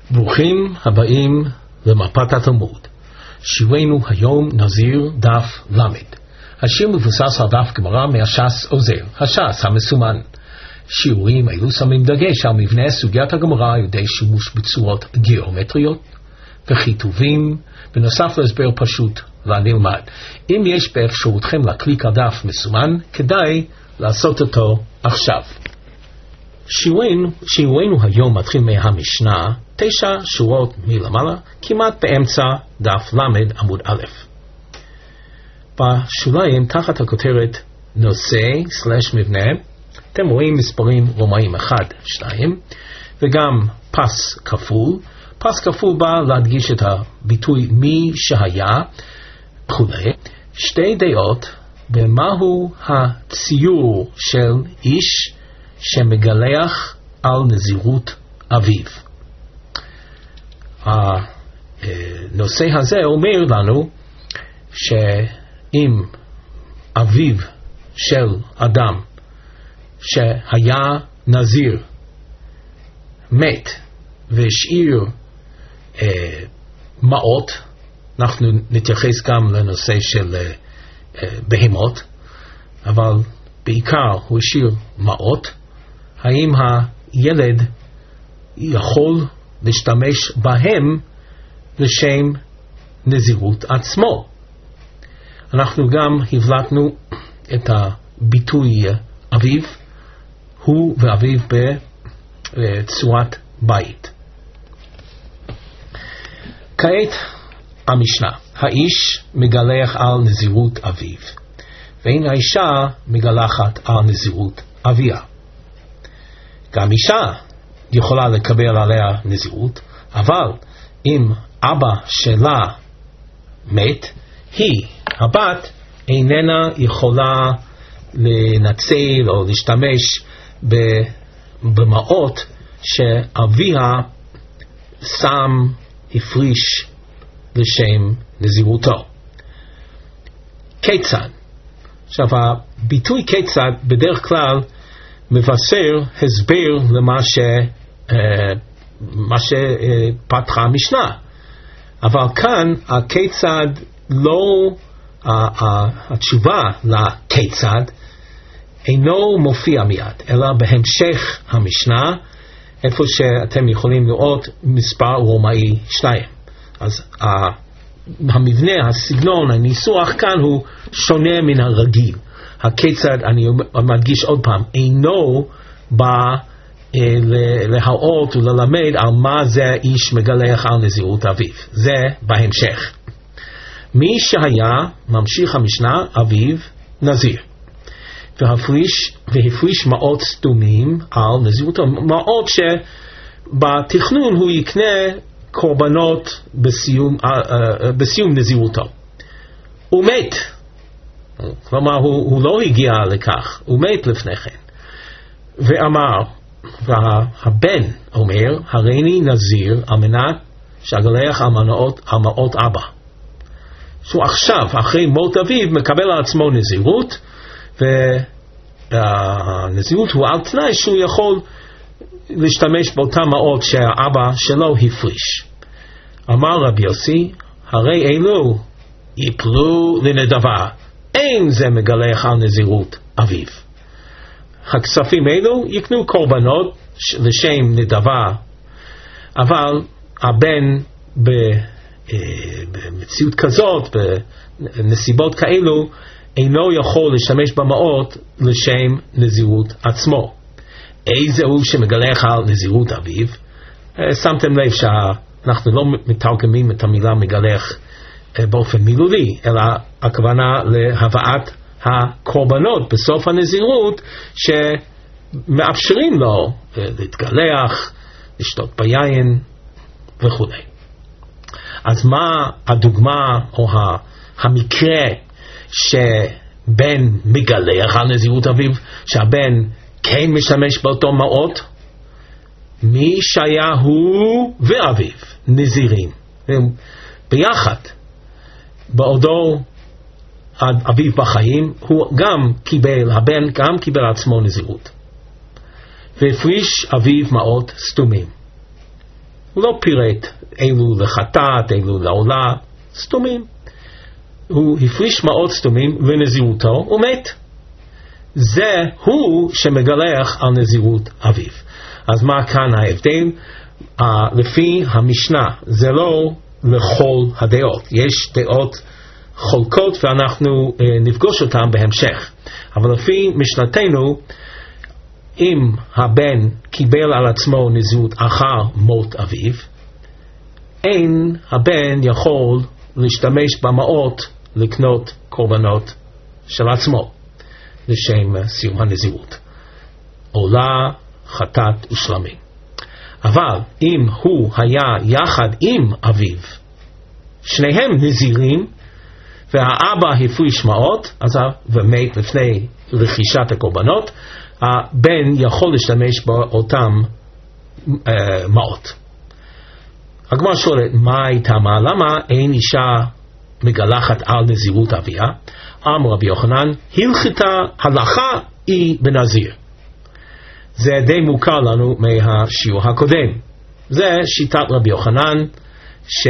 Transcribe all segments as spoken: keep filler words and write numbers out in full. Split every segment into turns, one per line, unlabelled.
ברוכים הבאים למפת התלמוד. שיעורנו היום נזיר דף למד. השיר מבוסס על דף גמרא מהש"ס עוזר, הש"ס המסומן. שיעורים אלו שמים דגש על מבנה סוגיית הגמרא על ידי שימוש בצורות גיאומטריות וכיתובים, בנוסף להסבר פשוט לנלמד. אם יש באפשרותכם להקליק על דף מסומן, כדאי לעשות אותו עכשיו. שיעורנו, שיעורנו היום מתחיל מהמשנה, תשע שורות מלמעלה, כמעט באמצע דף למד עמוד א'. בשוליים תחת הכותרת נושא סלש מבנה, אתם רואים מספרים רומאים אחד, שתיים, וגם פס כפול. פס כפול בא להדגיש את הביטוי מי שהיה, וכולי. שתי דעות במהו הציור של איש שמגלח על נזירות אביו. הנושא הזה אומר לנו שאם אביו של אדם שהיה נזיר מת והשאיר אה, מעות, אנחנו נתייחס גם לנושא של אה, אה, בהמות, אבל בעיקר הוא השאיר מעות, האם הילד יכול להשתמש בהם לשם נזירות עצמו? אנחנו גם הבלטנו את הביטוי אביו, הוא ואביו בצורת בית. כעת המשנה, האיש מגלח על נזירות אביו, ואין האישה מגלחת על נזירות אביה. גם אישה יכולה לקבל עליה נזירות, אבל אם אבא שלה מת, היא, הבת, איננה יכולה לנצל או להשתמש במעות שאביה שם הפריש לשם נזירותו. כיצד? עכשיו, הביטוי כיצד בדרך כלל מבשר הסבר למה ש, מה שפתחה המשנה. אבל כאן הכיצד לא, התשובה לכיצד אינו מופיע מיד, אלא בהמשך המשנה, איפה שאתם יכולים לראות מספר רומאי שתיים. אז המבנה, הסגנון, הניסוח כאן הוא שונה מן הרגיל. הכיצד, אני מדגיש עוד פעם, אינו בא להראות וללמד על מה זה איש מגלח על נזירות אביו. זה בהמשך. מי שהיה, ממשיך המשנה, אביו נזיר. והפריש, והפריש מעות סתומים על נזירותו. מעות שבתכנון הוא יקנה קורבנות בסיום, בסיום נזירותו. הוא מת. כלומר, הוא, הוא לא הגיע לכך. הוא מת לפני כן. ואמר, והבן אומר, הריני נזיר על מנת שאגלח על מעות, על מעות אבא. שהוא עכשיו, אחרי מות אביו, מקבל על עצמו נזירות, והנזירות הוא על תנאי שהוא יכול להשתמש באותה מעות שהאבא שלו הפריש. אמר רבי יוסי, הרי אלו יפלו לנדבה, אין זה מגלח על נזירות אביו. הכספים אלו יקנו קורבנות לשם נדבה, אבל הבן במציאות כזאת, בנסיבות כאלו, אינו יכול לשמש במעות לשם נזירות עצמו. איזה הוא שמגלח על נזירות אביו? שמתם לב שאנחנו לא מתרגמים את המילה מגלח באופן מילולי, אלא הכוונה להבאת הקורבנות בסוף הנזירות שמאפשרים לו להתגלח, לשתות ביין וכו'. אז מה הדוגמה או המקרה שבן מגלח על נזירות אביו, שהבן כן משמש באותו מעות? מי שהיה הוא ואביו נזירים ביחד, בעודו אביו בחיים, הוא גם קיבל, הבן גם קיבל עצמו נזירות, והפריש אביו מעות סתומים. הוא לא פירט אילו לחטאת, אילו לעולה, סתומים. הוא הפריש מעות סתומים לנזירותו ומת. זה הוא שמגלח על נזירות אביו. אז מה כאן ההבדל? Uh, לפי המשנה, זה לא לכל הדעות. יש דעות חולקות ואנחנו uh, נפגוש אותן בהמשך. אבל לפי משנתנו, אם הבן קיבל על עצמו נזירות אחר מות אביו, אין הבן יכול להשתמש במעות לקנות קורבנות של עצמו לשם סיום הנזירות. עולה, חטאת ושלמים. אבל אם הוא היה יחד עם אביו, שניהם נזירים, והאבא הפריש מעות, אז ומת לפני רכישת הקורבנות, הבן יכול להשתמש באותם אה, מעות. הגמרא שואלת, מה טעמה? למה אין אישה מגלחת על נזירות אביה? אמר רבי יוחנן, הלכתה הלכה היא בנזיר. זה די מוכר לנו מהשיעור הקודם. זה שיטת רבי יוחנן, ש...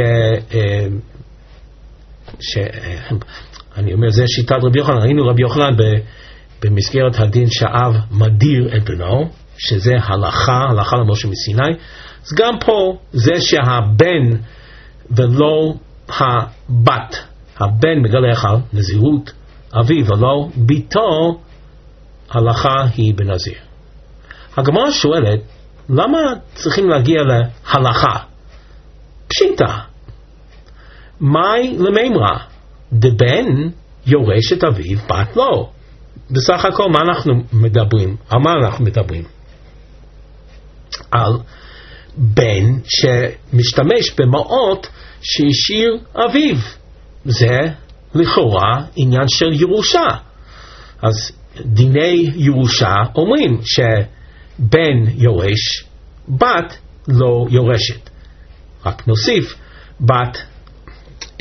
ש... אני אומר, זה שיטת רבי יוחנן. ראינו רבי יוחנן במסגרת הדין שאב מדיר את בנו, שזה הלכה, הלכה למשה מסיני. אז גם פה, זה שהבן ולא הבת, הבן מגלח על נזירות אביו ולא ביתו, הלכה היא בנזיר. הגמרא שואלת, למה צריכים להגיע להלכה? פשיטה. מאי למימרא? דבן יורש את אביו, בת לא. בסך הכל מה אנחנו מדברים? על מה אנחנו מדברים? על בן שמשתמש במעות שהשאיר אביו. זה לכאורה עניין של ירושה. אז דיני ירושה אומרים שבן יורש, בת לא יורשת. רק נוסיף, בת, אה,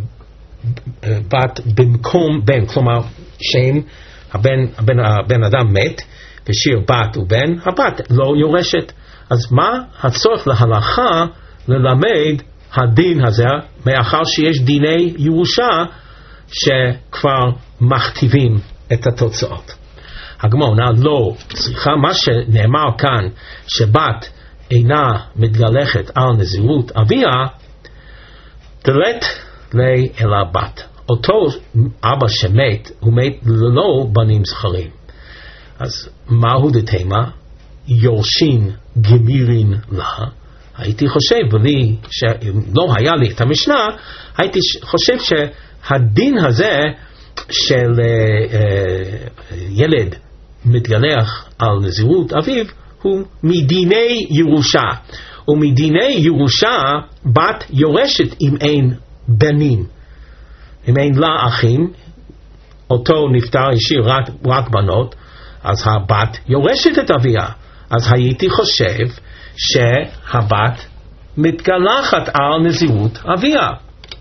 בת במקום בן, כלומר שם הבן, הבן, הבן אדם מת ושאיר בת ובן, הבת לא יורשת. אז מה הצורך להלכה ללמד הדין הזה, מאחר שיש דיני ירושה שכבר מכתיבים את התוצאות? הגמרא עונה, לא, סליחה, מה שנאמר כאן שבת אינה מתגלחת על נזירות אביה, דלת לי אל הבת. אותו אבא שמת, הוא מת ללא בנים זכרים. אז מהו דתימה? יורשין גמירין לה. הייתי חושב, בלי שלא היה לי את המשנה, הייתי חושב שהדין הזה של uh, ילד מתגלח על נזירות אביו הוא מדיני ירושה. ומדיני ירושה בת יורשת אם אין בנים. אם אין לה אחים, אותו נפטר השאיר רק, רק בנות, אז הבת יורשת את אביה. אז הייתי חושב שהבת מתגלחת על נזירות אביה.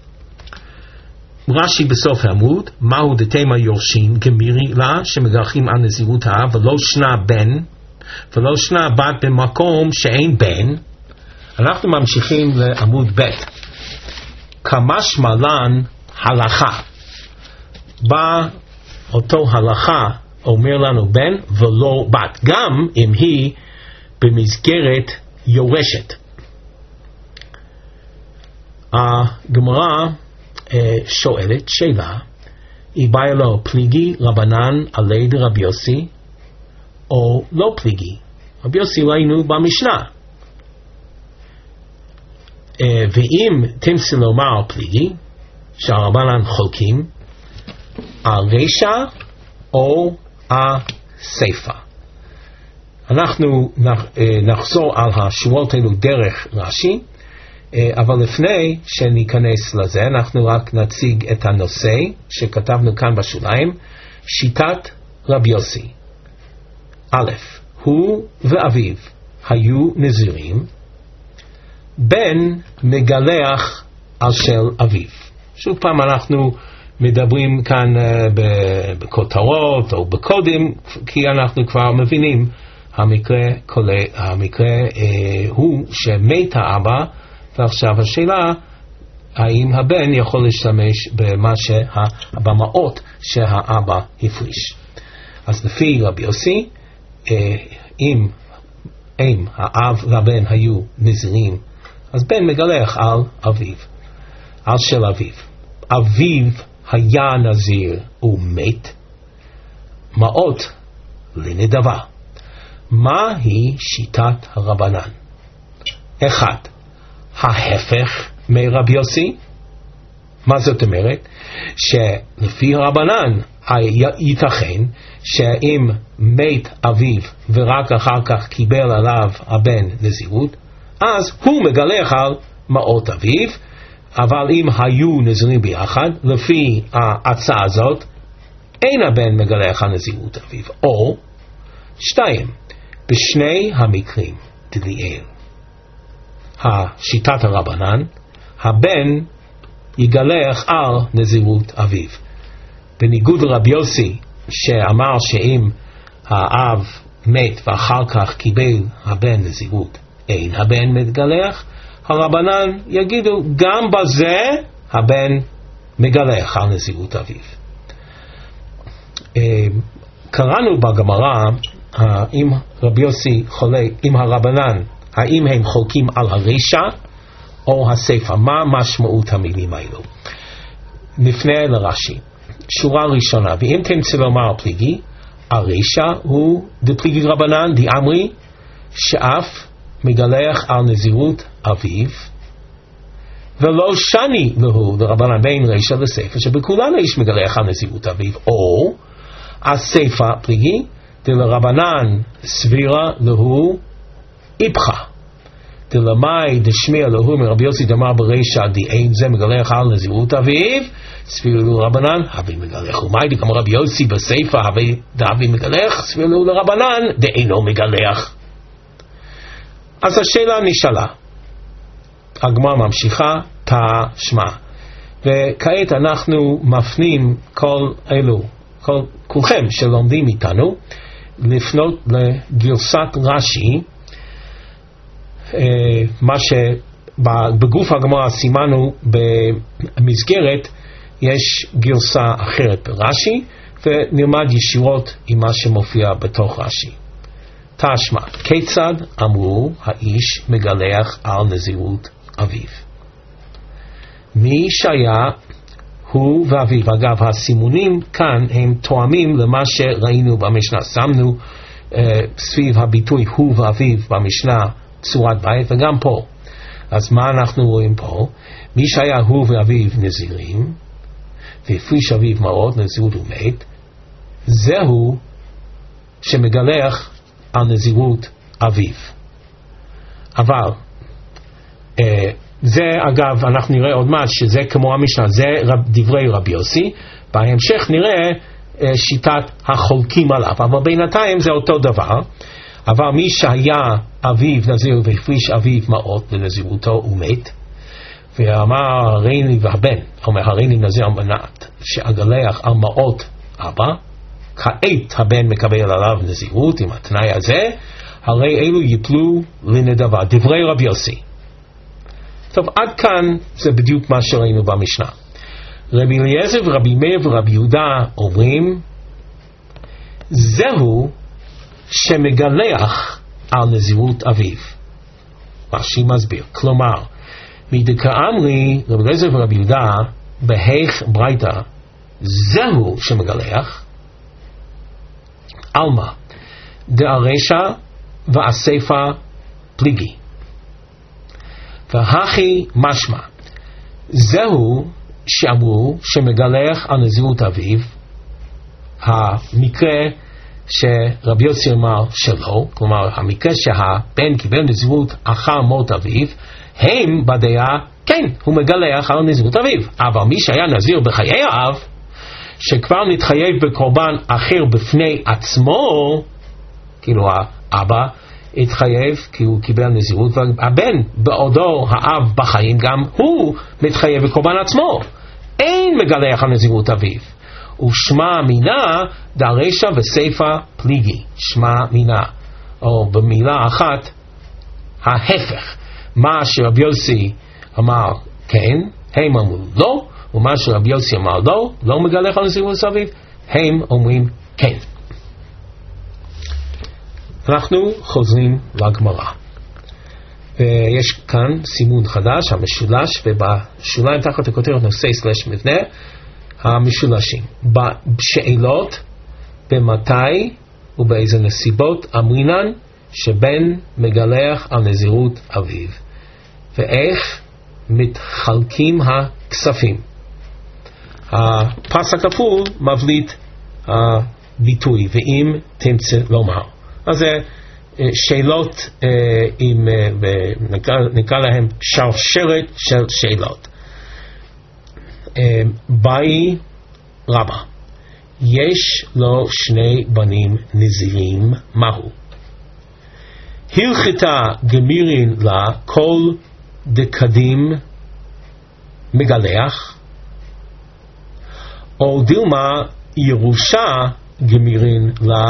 רש"י בסוף העמוד, מהו דתימה יורשין גמירי לה, שמגלחים על נזירות האב, ולא שנה בן, ולא שנה בת במקום שאין בן. אנחנו ממשיכים לעמוד ב'. כמשמע לן הלכה. בא אותו הלכה אומר לנו בן ולא בת, גם אם היא במסגרת יורשת. הגמרא שואלת שאלה, היא באה לו פליגי רבנן עלי דרבי יוסי או לא פליגי? רבי יוסי ראינו במשנה, ואם תמצא לומר פליגי, שהרבנן חולקים על רשע או הסיפה. אנחנו נחזור על השורות האלו דרך רש"י, אבל לפני שניכנס לזה אנחנו רק נציג את הנושא שכתבנו כאן בשוליים. שיטת רבי יוסי, א', הוא ואביו היו נזירים, בן מגלח על של אביו. שוב פעם אנחנו מדברים כאן בכותרות או בקודים, כי אנחנו כבר מבינים המקרה, כולל, המקרה אה, הוא שמת האבא, ועכשיו השאלה, האם הבן יכול להשתמש במה שה, במעות שהאבא הפריש. אז לפי רבי יוסי, אה, אם, אם האב והבן היו נזירים, אז בן מגלח על אביו, על של אביו. אביו היה נזיר ומת, מעות לנדבה. מהי שיטת הרבנן? אחד, ההפך מרבי יוסי. מה זאת אומרת? שלפי הרבנן ייתכן שאם מת אביו ורק אחר כך קיבל עליו הבן נזירות, אז הוא מגלח על מעות אביו, אבל אם היו נזירים ביחד, לפי ההצעה הזאת, אין הבן מגלח על נזירות אביו. או שתיים, בשני המקרים דליאל, השיטת הרבנן, הבן יגלח על נזירות אביו. בניגוד לרבי יוסי שאמר שאם האב מת ואחר כך קיבל הבן נזירות, אין הבן מתגלח, הרבנן יגידו גם בזה הבן מגלח על נזירות אביו. קראנו בגמרא אם רבי יוסי חולק, אם הרבנן, האם הם חולקים על הרישה או הסיפה, מה משמעות המילים האלו. נפנה לרש"י, שורה ראשונה, ואם תמצא לומר פליגי, הרישה הוא דפליגי רבנן דאמרי שאף מגלח על נזירות אביו, ולא שני להו לרבנן בין רישה לסיפה שבכולן איש מגלח על נזירות אביו. או הסיפה פליגי דלרבנן סבירה להו איפכה, דלמי דשמיע להו מרבי יוסי דאמר ברישה דאין זה מגלח על נזירות אביו, סבירה להו רבנן הווי מגלח. ומאי דאמר רבי יוסי בסיפה הווי דאבי מגלח, סבירה להו לרבנן דאינו מגלח. אז השאלה נשאלה, הגמרא ממשיכה תשמע, וכעת אנחנו מפנים כל אלו, כל, כולכם שלומדים איתנו, לפנות לגרסת רש"י, אה, מה שבגוף הגמרא סימנו במסגרת, יש גרסה אחרת ברש"י, ונלמד ישירות עם מה שמופיע בתוך רש"י. תשמע, כיצד אמרו האיש מגלח על נזירות אביו? מי שהיה הוא ואביו. אגב, הסימונים כאן הם תואמים למה שראינו במשנה. שמנו אה, סביב הביטוי הוא ואביו במשנה צורת בית, וגם פה. אז מה אנחנו רואים פה? מי שהיה הוא ואביו נזירים, והפריש אביו מעות נזירות ומת, זהו שמגלח על נזירות אביו. אבל אה, זה אגב אנחנו נראה עוד מעט שזה כמו המשנה, זה רב, דברי רבי יוסי, בהמשך נראה אה, שיטת החולקים עליו, אבל בינתיים זה אותו דבר. אבל מי שהיה אביו נזיר והפריש אביו מעות לנזירותו ומת, ואמר הריני והבן, אומר הריני נזיר על מנת שאגלח על מעות אבא, כעת הבן מקבל עליו נזירות עם התנאי הזה, הרי אלו יפלו לנדבה. דברי רבי יוסי. טוב, עד כאן זה בדיוק מה שראינו במשנה. רבי אליעזר ורבי מאיר ורבי יהודה אומרים, זהו שמגלח על נזירות אביו. רש"י מסביר, כלומר, מדקאמרי רבי אליעזר ורבי יהודה בהיך ברייתא, זהו שמגלח, אלמה, דארישה והסיפה פליגי. והכי משמע, זהו שאמרו שמגלח על נזירות אביו, המקרה שרבי יוסי אמר שלא, כלומר המקרה שהבן קיבל נזירות אחר מות אביו, הם בדעה, כן, הוא מגלח על נזירות אביו. אבל מי שהיה נזיר בחיי האב, שכבר נתחייב בקורבן אחר בפני עצמו, כאילו האבא התחייב כי הוא קיבל נזירות, והבן בעודו האב בחיים גם הוא מתחייב בקורבן עצמו, אין מגלח על נזירות אביו. ושמע מינה דרישה וסיפה פליגי. שמע מינה, או במילה אחת, ההפך. מה שרבי יוסי אמר כן, הם אמרו לא, ומה שרבי יוסי אמר לא, לא מגלח על נזירות אביו, הם אומרים כן. אנחנו חוזרים לגמרא. ויש כאן סימון חדש, המשולש, ובשוליים תחת הכותרת נושא סלש מבנה, המשולשים. בשאלות, במתי ובאיזה נסיבות אמרינן שבן מגלח על נזירות אביו, ואיך מתחלקים הכספים. הפס הכפול מבליט הביטוי, ואם תמצא לומר. אז זה שאלות, עם, נקרא להם שרשרת של שאלות. באי רבא, יש לו שני בנים נזירים, מהו? הלכתה גמירין לה כל דקדים מגלח, או דילמה ירושה גמירין לה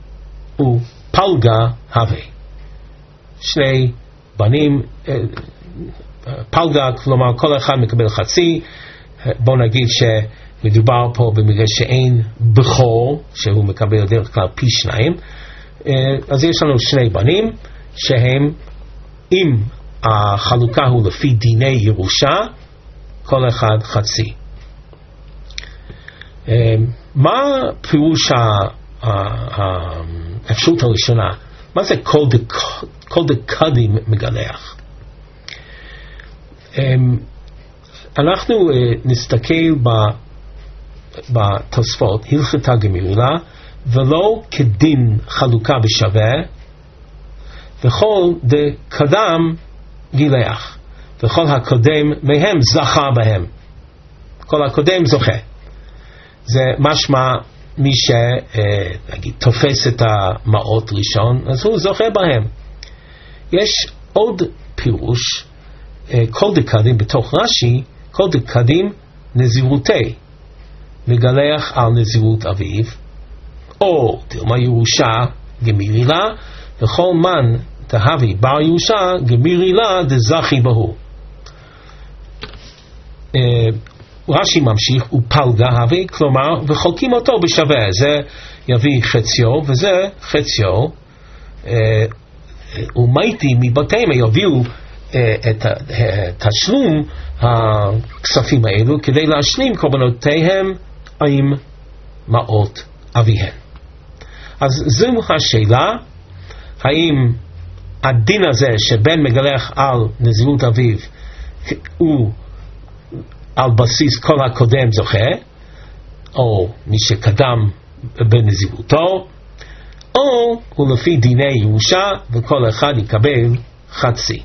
ופלגה הווה. שני בנים, פלגה, כלומר כל אחד מקבל חצי. בוא נגיד שמדובר פה במקרה שאין בכור, שהוא מקבל דרך כלל פי שניים. אז יש לנו שני בנים שהם, אם החלוקה הוא לפי דיני ירושה, כל אחד חצי. מה פירוש האפשרות הראשונה? מה זה כל דקדים מגלח? אנחנו נסתכל בתוספות, הלכתה גמירין לה, ולא כדין חלוקה בשווה, וכל דקדם גילח, וכל הקודם מהם זכה בהם. כל הקודם זוכה. זה משמע מי שנגיד תופס את המעות ראשון, אז הוא זוכה בהם. יש עוד פירוש, כל דקדים בתוך רש"י, כל דקדים נזירותי, מגלח על נזירות אביו, או דילמה ירושה גמירי לה, וכל מן תהווי בר ירושה גמירי לה דזכי בהו. רש"י ממשיך, ופלגה הווה, כלומר וחולקים אותו בשווה. זה יביא חציו וזה חציו, ומייתי מבתיהם יביאו את תשלום הכספים האלו כדי להשלים קורבנותיהם עם מעות אביהם. אז זו השאלה, האם הדין הזה שבן מגלח על נזירות אביו הוא על בסיס כל הקודם זוכה, או מי שקדם בנזירותו, או הוא לפי דיני ירושה וכל אחד יקבל חצי.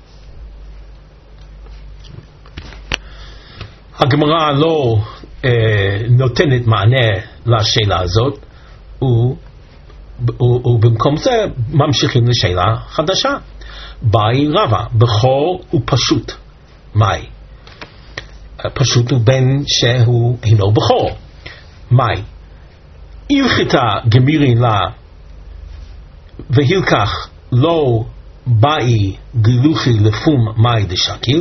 הגמרא לא אה, נותנת מענה לשאלה הזאת, ובמקום זה ממשיכים לשאלה חדשה. באי רבא, בכור ופשוט. מאי? פשוט הוא בן שהוא אינו בכור. מאי? הלכתה גמירין לה והילקח לא באי גילוחי לפום מאי דשקיל,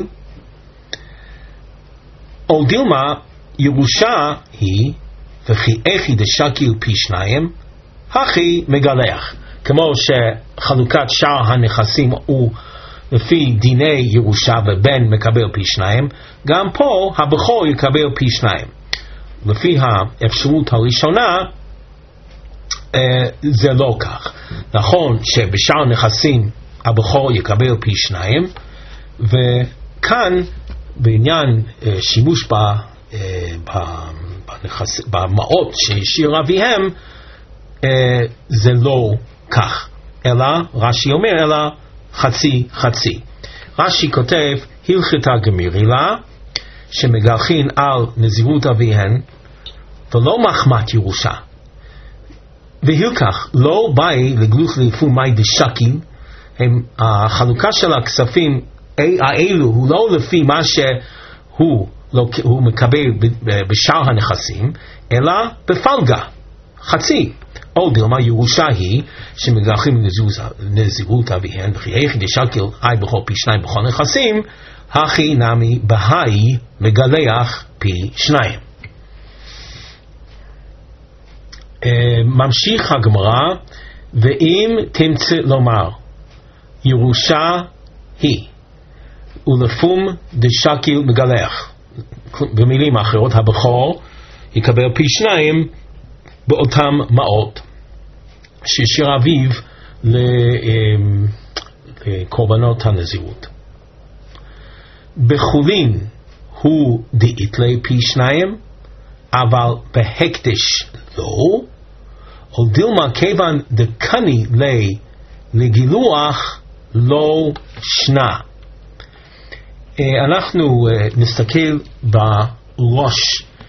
או דילמה ירושה היא וכי איכי דשקיל פי שניים, הכי מגלח. כמו שחלוקת שאר הנכסים הוא לפי דיני ירושה ובן מקבל פי שניים, גם פה הבכור יקבל פי שניים. לפי האפשרות הראשונה זה לא כך. נכון שבשאר הנכסים הבכור יקבל פי שניים, וכאן בעניין שימוש במעות שהשאיר אביהם, זה לא כך, אלא רש"י אומר אלא חצי חצי. רש"י כותב הלכתה גמירי לה שמגלחין על נזירות אביהן ולא מחמת ירושה, והילקח לא באי לגלוח לפום מאי דשקיל. החלוקה של הכספים האלו הוא לא לפי מה שהוא לא, הוא מקבל בשאר הנכסים, אלא בפלגה חצי. או דילמה ירושה היא שמגלחים נזירות אביהן, וכי היחיד ישקל אי בכל פי שניים בכל נכסים, הכי נמי בהי מגלח פי שניים. ממשיך הגמרא, ואם תמצא לומר ירושה היא ולפום דשקיל מגלח, במילים אחרות הבכור יקבל פי שניים באותם מעות שהשאיר אביו לקורבנות הנזירות. בחולין הוא דאיתלי פי שניים, אבל בהקדש לא, או דילמה כיוון דקני לי לגילוח לא שנה. אנחנו נסתכל בראש.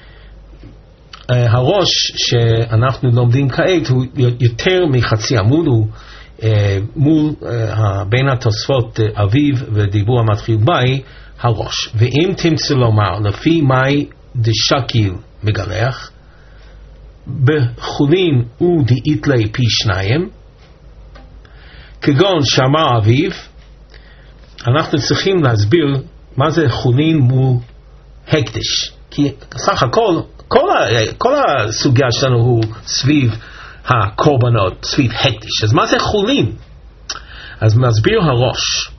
הראש שאנחנו לומדים כעת הוא יותר מחצי עמוד, הוא מול בין התוספות אביב ודיבור המתחיל בי הראש. ואם תמצא לומר לפי מאי דשקיל מגלח, בחולין הוא דאיתלי פי שניים, כגון שאמר אביב, אנחנו צריכים להסביר מה זה חולין מול הקדש, כי סך הכל כל, ה, כל הסוגיה שלנו הוא סביב הקורבנות, סביב הקדש. אז מה זה חולין? אז מסביר הראש,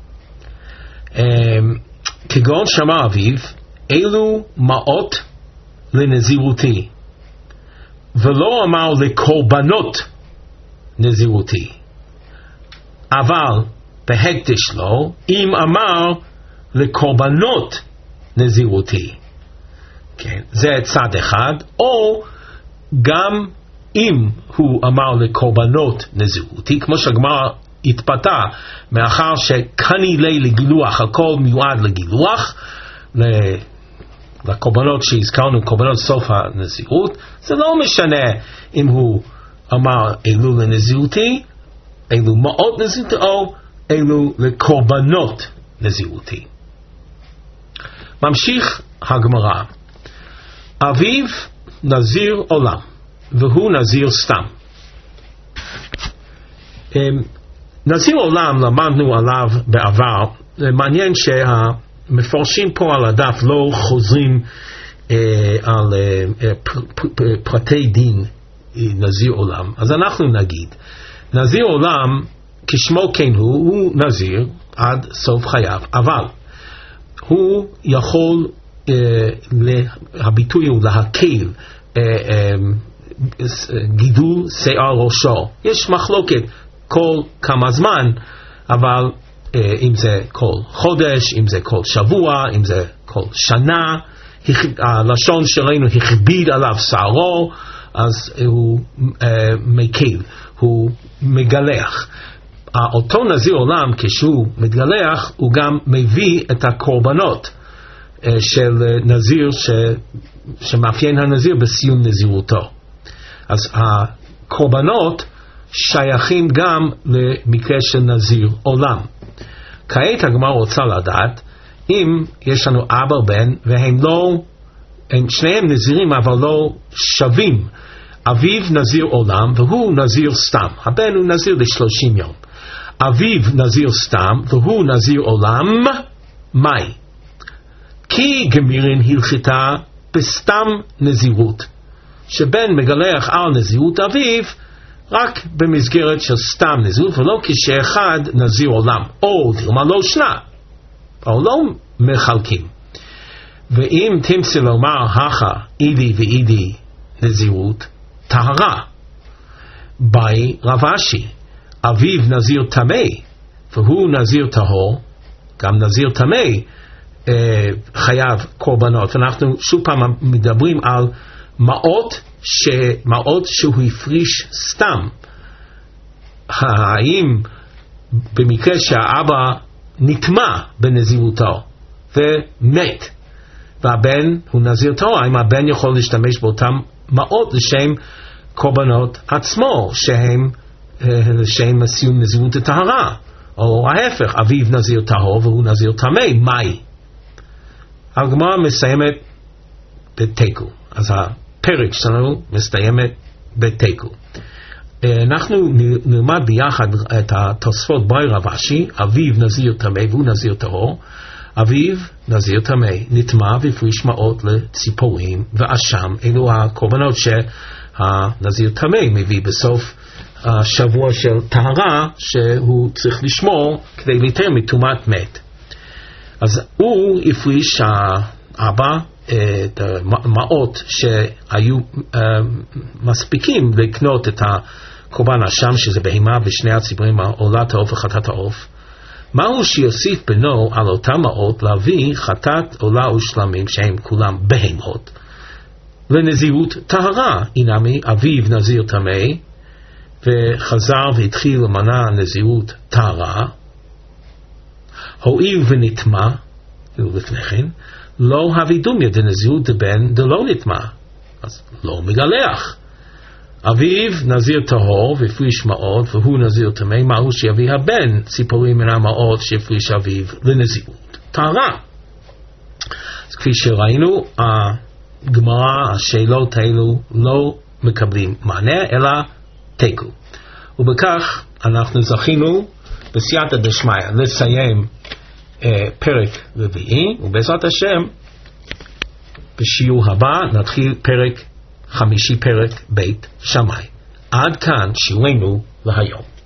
כגון שאמר אביב, אלו מעות לנזירותי, ולא אמר לקורבנות נזירותי, אבל בהקדש לא, אם אמר לקורבנות נזירותי. כן, זה צד אחד. או גם אם הוא אמר לקורבנות נזירותי, כמו שהגמרא התפתה, מאחר שקני לי לגילוח, הכל מיועד לגילוח, לקורבנות שהזכרנו, קורבנות סוף הנזירות, זה לא משנה אם הוא אמר אלו לנזירותי, אלו מעות נזירותי, או אלו לקורבנות נזירותי. ממשיך הגמרא, אביו נזיר עולם, והוא נזיר סתם. נזיר עולם למדנו עליו בעבר. מעניין שהמפורשים פה על הדף לא חוזרים אה, על אה, פר, פר, פרטי דין נזיר עולם. אז אנחנו נגיד, נזיר עולם כשמו כן הוא, הוא נזיר עד סוף חייו, אבל הוא יכול, אה, הביטוי הוא להקל אה, אה, גידול שיער ראשו. יש מחלוקת כל כמה זמן, אבל אה, אם זה כל חודש, אם זה כל שבוע, אם זה כל שנה, הלשון שלנו הכביד עליו שערו, אז הוא אה, מקל, הוא מגלח. אותו נזיר עולם כשהוא מתגלח הוא גם מביא את הקורבנות אה, של נזיר ש, שמאפיין הנזיר בסיום נזירותו. אז הקורבנות שייכים גם למקרה של נזיר עולם. כעת הגמרא רוצה לדעת אם יש לנו אבא בן והם לא, הם שניהם נזירים אבל לא שווים. אביו נזיר עולם והוא נזיר סתם, הבן הוא נזיר לשלושים יום. אביו נזיר סתם והוא נזיר עולם, מאי? כי גמירין הלכתה בסתם נזירות, שבן מגלח על נזירות אביו רק במסגרת של סתם נזירות, ולא כשאחד נזיר עולם, או דילמה לא שנה, או לא מחלקים. ואם תמצא לומר הכה אידי ואידי נזירות טהרה, באי רב אשי, אביו נזיר טמא והוא נזיר טהור, גם נזיר טמא אה, חייב קורבנות. אנחנו שוב פעם מדברים על מעות, מעות שהוא הפריש סתם. האם במקרה שהאבא נטמע בנזירותו ומת והבן הוא נזיר טהור, האם הבן יכול להשתמש באותם מעות לשם קורבנות עצמו שהם לשם סיום נזירות הטהרה, או ההפך, אביו נזיר טהור והוא נזיר טמא, מאי? הגמרא מסיימת בתיקו. אז הפרק שלנו מסתיימת בתיקו. אנחנו נלמד ביחד את התוספות באי רב אשי, אביו נזיר טמא והוא נזיר טהור. אביו נזיר טמא, נטמא והפריש מעות לציפורים ואשם. אלו הקורבנות שהנזיר טמא מביא בסוף השבוע של טהרה שהוא צריך לשמור כדי להתיר מטומאת מת. אז הוא הפריש האבא את המעות שהיו מספיקים לקנות את הקורבן אשם, שזה בהמה ושני הציפורים, עולת העוף וחטאת העוף. מהו שיוסיף בנו על אותם מעות להביא חטאת עולה ושלמים שהם כולם בהמות לנזירות טהרה. אינמי אביו נזיר טמא וחזר והתחיל למנע נזירות טהרה, הואיל ונטמא לפני כן, לא הביא דומיה דנזירות דבן דלא נטמא, אז לא מגלח. אביו נזיר טהור והפריש מעות והוא נזיר טמא, מהו שיביא הבן ציפורים מן המעות שהפריש אביו לנזירות טהרה. אז כפי שראינו, הגמרא, השאלות האלו לא מקבלים מענה אלא תיקו. ובכך אנחנו זכינו בסייעתא דשמיא לסיים אה, פרק רביעי, ובעזרת השם בשיעור הבא נתחיל פרק חמישי, פרק בית שמאי. עד כאן שיעורנו להיום.